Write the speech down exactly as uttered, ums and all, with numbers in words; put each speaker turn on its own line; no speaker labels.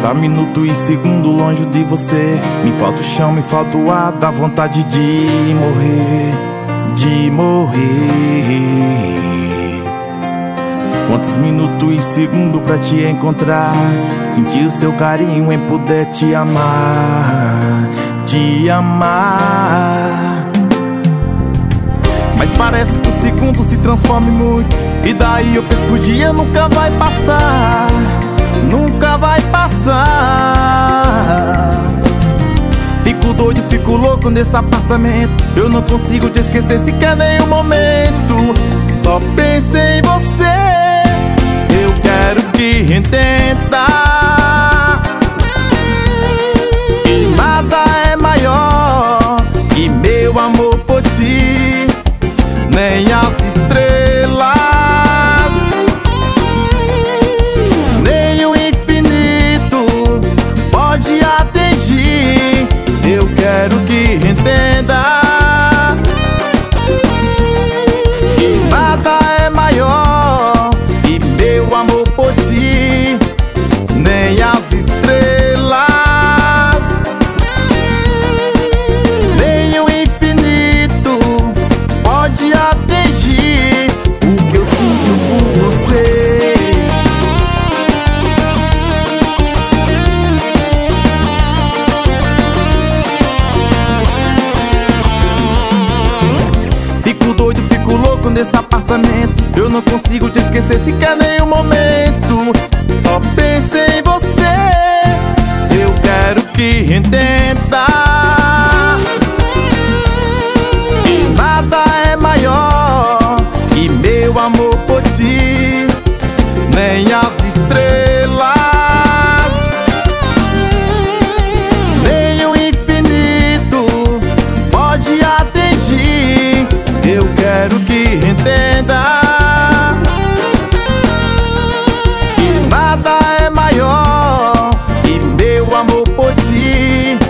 Cada minuto e segundo longe de você, me falta o chão, me falta o ar, dá vontade de morrer, de morrer. Quantos minutos e segundos pra te encontrar, sentir o seu carinho em poder te amar, te amar. Mas parece que o segundo se transforma em muito, e daí eu penso que o dia nunca vai passar, nunca vai passar. Fico doido, fico louco nesse apartamento, eu não consigo te esquecer sequer nenhum momento. Só penso em você, eu quero que entenda que nada é maior que meu amor por ti, nem as estrelas, nem o infinito pode atingir. Eu quero que entenda que nada é maior que meu amor por ti, nem as estrelas, nem o infinito pode atingir o que eu sinto por você. Fico doido, fico louco nesse apartamento, eu não consigo te esquecer sequer nenhum momento. Só penso em você, eu quero que entenda que nada é maior que meu amor por ti, nem as estrelas, nem o infinito pode atingir. Eu quero que entenda que nada é maior que meu amor por ti,